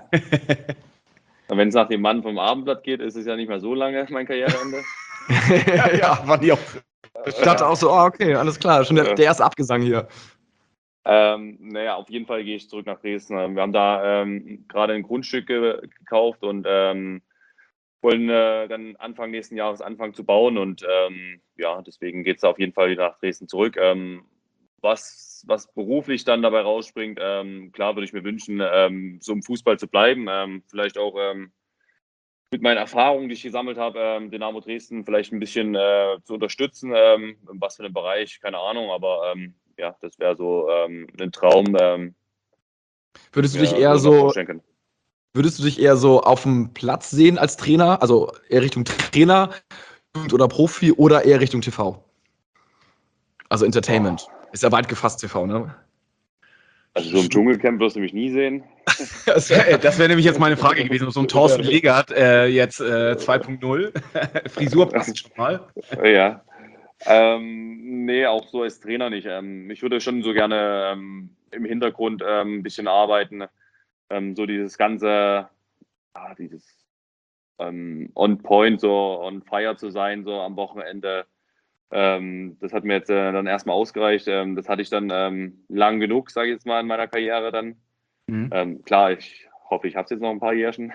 es nach dem Mann vom Abendblatt geht, ist es ja nicht mehr so lange mein Karriereende. Ja, war die auch. Ich dachte auch so, okay, alles klar, schon der erste Abgesang hier. Auf jeden Fall gehe ich zurück nach Dresden. Wir haben da gerade ein Grundstück gekauft und wollen dann Anfang nächsten Jahres anfangen zu bauen und deswegen geht es auf jeden Fall wieder nach Dresden zurück. Was beruflich dann dabei rausspringt, klar würde ich mir wünschen, so im Fußball zu bleiben, vielleicht auch mit meinen Erfahrungen, die ich gesammelt habe, Dynamo Dresden vielleicht ein bisschen zu unterstützen, in was für einem Bereich, keine Ahnung, aber das wäre so ein Traum. Würdest du dich eher so auf dem Platz sehen als Trainer, also eher Richtung Trainer oder Profi oder eher Richtung TV? Also Entertainment. Ist ja weit gefasst TV, ne? Also so im Dschungelcamp wirst du mich nie sehen. Das wäre nämlich jetzt meine Frage gewesen. So ein Thorsten Legert jetzt 2.0. Frisur passt schon mal. Ja. Auch so als Trainer nicht. Ich würde schon so gerne im Hintergrund ein bisschen arbeiten. So dieses ganze, on point, so on fire zu sein, so am Wochenende. Das hat mir jetzt dann erstmal ausgereicht. Das hatte ich dann lang genug, sage ich jetzt mal, in meiner Karriere dann. Klar, ich hoffe, ich habe es jetzt noch ein paar Jährchen.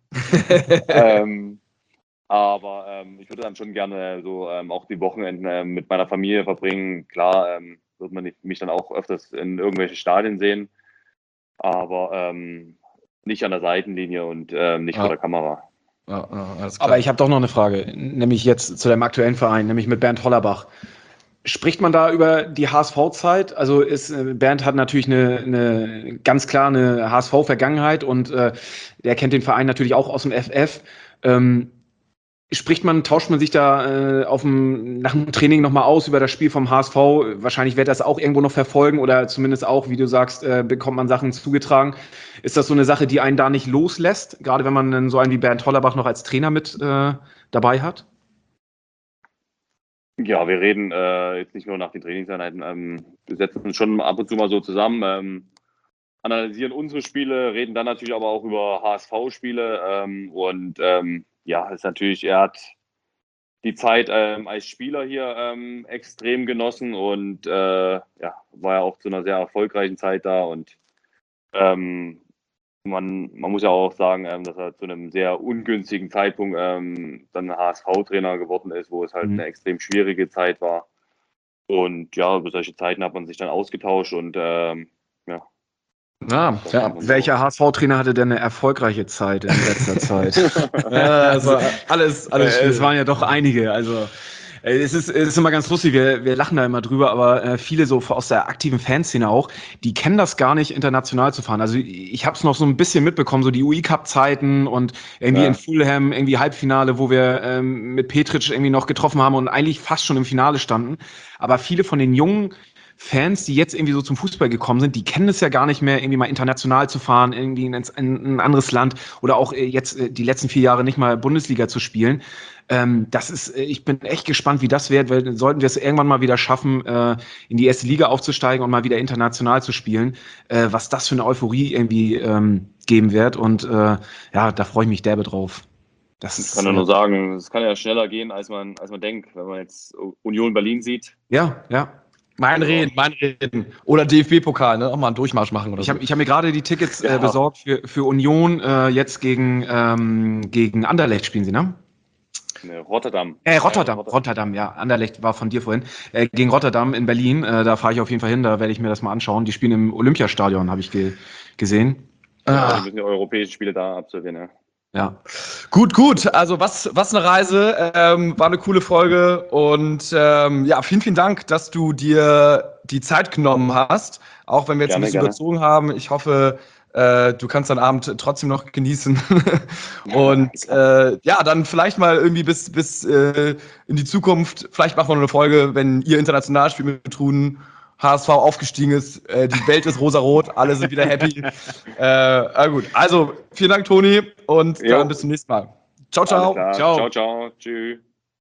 Aber ich würde dann schon gerne so auch die Wochenenden mit meiner Familie verbringen. Klar, wird man mich dann auch öfters in irgendwelche Stadien sehen, aber nicht an der Seitenlinie und nicht vor der Kamera. Ja, alles klar. Aber ich habe doch noch eine Frage, nämlich jetzt zu deinem aktuellen Verein, nämlich mit Bernd Hollerbach. Spricht man da über die HSV-Zeit? Also Bernd hat natürlich eine ganz klar eine HSV-Vergangenheit und der kennt den Verein natürlich auch aus dem FF. tauscht man sich da nach dem Training nochmal aus über das Spiel vom HSV? Wahrscheinlich wird das auch irgendwo noch verfolgen oder zumindest auch, wie du sagst, bekommt man Sachen zugetragen. Ist das so eine Sache, die einen da nicht loslässt, gerade wenn man dann so einen wie Bernd Hollerbach noch als Trainer mit dabei hat? Ja, wir reden jetzt nicht nur nach den Trainingseinheiten, wir setzen uns schon ab und zu mal so zusammen, analysieren unsere Spiele, reden dann natürlich aber auch über HSV-Spiele ja, ist natürlich, er hat die Zeit als Spieler hier extrem genossen und ja, war ja auch zu einer sehr erfolgreichen Zeit da und man muss ja auch sagen, dass er zu einem sehr ungünstigen Zeitpunkt dann HSV-Trainer geworden ist, wo es halt eine extrem schwierige Zeit war. Und ja, über solche Zeiten hat man sich dann ausgetauscht und ja. Welcher HSV-Trainer hatte denn eine erfolgreiche Zeit in letzter Zeit? Also alles es waren ja doch einige. Also es ist immer ganz lustig, wir lachen da immer drüber, aber viele so aus der aktiven Fanszene auch, die kennen das gar nicht, international zu fahren. Also ich habe es noch so ein bisschen mitbekommen, so die UI-Cup-Zeiten und irgendwie in Fulham, irgendwie Halbfinale, wo wir mit Petric irgendwie noch getroffen haben und eigentlich fast schon im Finale standen. Aber viele von den jungen Fans, die jetzt irgendwie so zum Fußball gekommen sind, die kennen es ja gar nicht mehr, irgendwie mal international zu fahren, irgendwie in ein anderes Land oder auch jetzt die letzten 4 Jahre nicht mal Bundesliga zu spielen. Ich bin echt gespannt, wie das wird, weil sollten wir es irgendwann mal wieder schaffen, in die erste Liga aufzusteigen und mal wieder international zu spielen, was das für eine Euphorie irgendwie geben wird. Und ja, da freue ich mich derbe drauf. Ich kann nur sagen, es kann ja schneller gehen, als man denkt, wenn man jetzt Union Berlin sieht. Ja. Mein Reden. Oder DFB-Pokal, ne? Auch mal einen Durchmarsch machen oder so. Ich hab mir gerade die Tickets besorgt für Union, jetzt gegen Anderlecht spielen sie, ne? Rotterdam. Rotterdam, ja. Anderlecht war von dir vorhin. Gegen Rotterdam in Berlin, da fahre ich auf jeden Fall hin, da werde ich mir das mal anschauen. Die spielen im Olympiastadion, habe ich gesehen. Ja, die müssen die europäischen Spiele da absolvieren, ja. Ja. Gut. Also was eine Reise. War eine coole Folge. Und ja, vielen Dank, dass du dir die Zeit genommen hast. Auch wenn wir jetzt ein bisschen überzogen haben. Ich hoffe, du kannst deinen Abend trotzdem noch genießen. Und ja, dann vielleicht mal irgendwie bis in die Zukunft. Vielleicht machen wir noch eine Folge, wenn ihr international spielt mit Truden. HSV aufgestiegen ist, die Welt ist rosarot, alle sind wieder happy. Gut, also vielen Dank, Toni, und dann bis zum nächsten Mal. Ciao. Ciao. Tschüss.